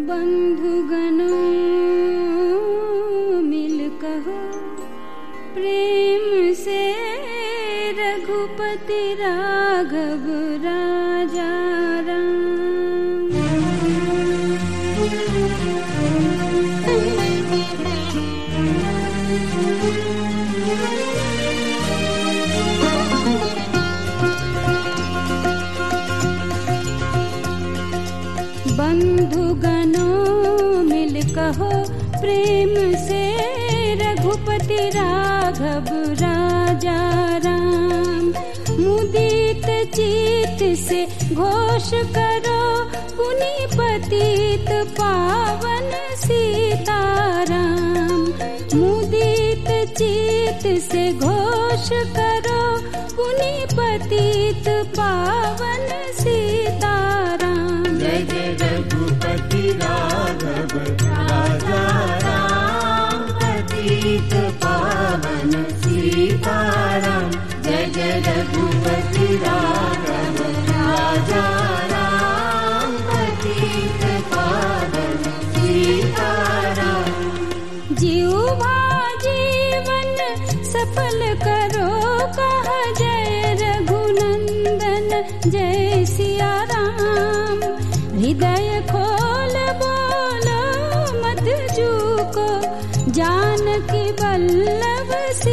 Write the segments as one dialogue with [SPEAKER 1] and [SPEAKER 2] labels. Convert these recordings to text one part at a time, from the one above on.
[SPEAKER 1] बंधुगणों मिल कहो प्रेम से रघुपति राघव राजा राम। बंधुगणों मिल कहो प्रेम से रघुपति राघव राजा राम। मुदित चित से घोष करो पुनि पतित पावन सीताराम। मुदित चित से घोष करो पुनि पतित पावन सीताराम।
[SPEAKER 2] जय जय रघुपति राघव राजा राम, पतित पावन सीताराम। जय जय रघुपति राघव राजा राम, पतित पावन सीताराम।
[SPEAKER 1] जीवा जीवन सफल करो कहा जय रघुनंदन जय सिया राम। हृदय खोल बोलो मत चूको जानकी वल्लभ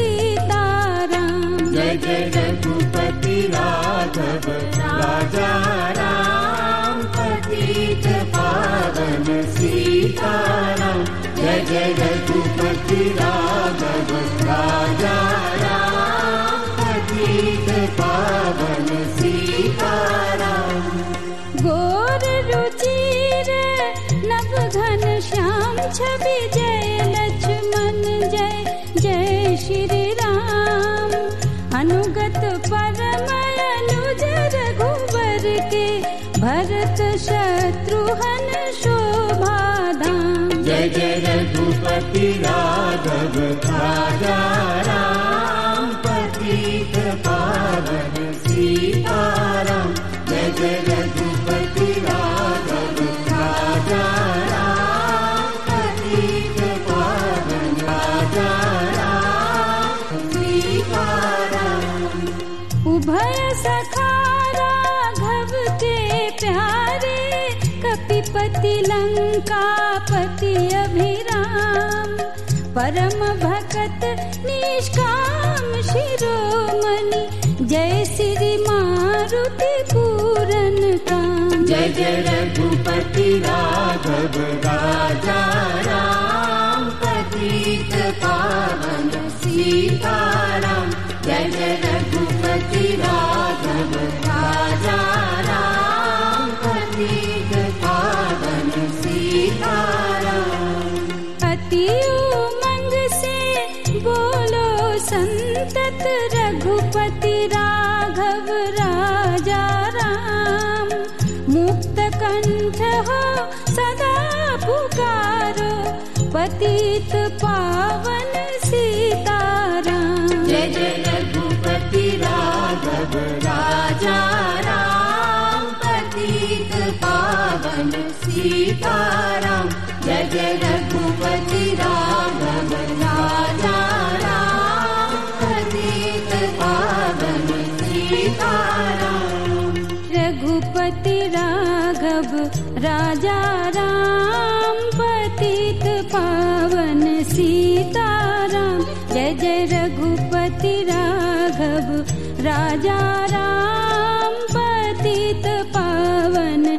[SPEAKER 1] सीताराम।
[SPEAKER 2] जय जय रघुपति राघव राजा राम, पतित पावन सीताराम। जय जय रघुपति राघव राजा राम, पतित पावन सीताराम।
[SPEAKER 1] गोर रुचिर नव घन श्याम छवि जय लक्ष्मण जय जय श्री राम। अनुगत परम अनुज रघुवर के भरत शत्रुघ्न शोभा धाम।
[SPEAKER 2] जय जय रघुपति राघव राजा राम, पतित पावन सीताराम। जय जय रघुपति राघव राजा राम, पतित पावन राजा राम सीताराम।
[SPEAKER 1] उभय सखा राघव के प्यारे कपिपति लंकापति अभिराम। परम भगत निष्काम शिरोमणि जय श्री मारुति पूरन काम।
[SPEAKER 2] जय जय रघुपति राघव राजा राम, पतित पावन सीताराम। जय जय रघुपति राघव राजा राम, पतित पावन सीताराम।
[SPEAKER 1] अति उमंग से बोलो संतत रघुपति राघव राजा राम। मुक्त कंठ हो सदा पुकारो पतित पावन सीताराम।
[SPEAKER 2] जय जय रघुपति राघव राजा राम, पतित पावन सीताराम। जय जय रघुपति राघव राजा राम, पतित पावन सीताराम।
[SPEAKER 1] रघुपति राघव राजा राम, पतित पावन सीताराम। जय जय रघुपति राघव राजा राम, पतित पावन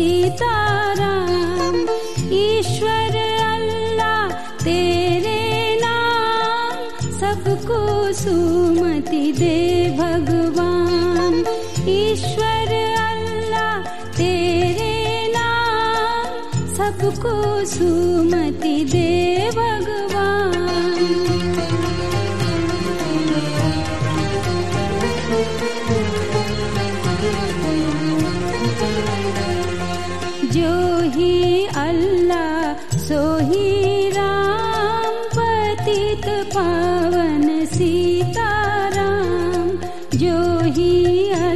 [SPEAKER 1] सीताराम। ईश्वर अल्लाह तेरे नाम, सबको सुमति दे भगवान। ईश्वर अल्लाह तेरे नाम, सबको सुमति दे भगवान। जो ही अल्लाह सो ही राम, पतित पावन सीताराम। जो ही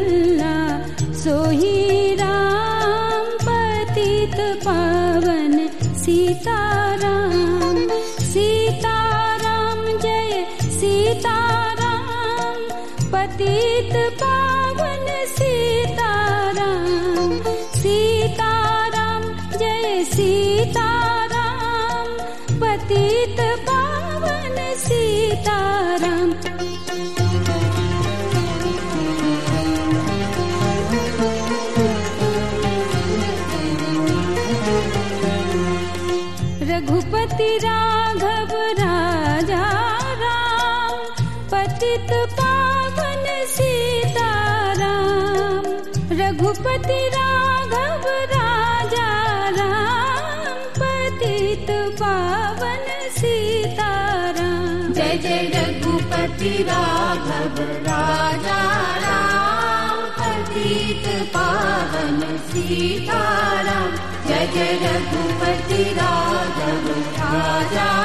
[SPEAKER 1] अल्लाह सो ही राम, पतित पावन सीताराम सीताराम जय सीताराम पतित पावन सीताराम सीताराम जय सीताराम पतित पावन सीताराम रघुपति राघव राजा राम पतित पावन सीताराम रघुपति राघव राजा राम पतित पावन सीताराम
[SPEAKER 2] जय जय रघुपति राघव राजा राम पतित पावन सीताराम जय जय रघुपति राघव राजा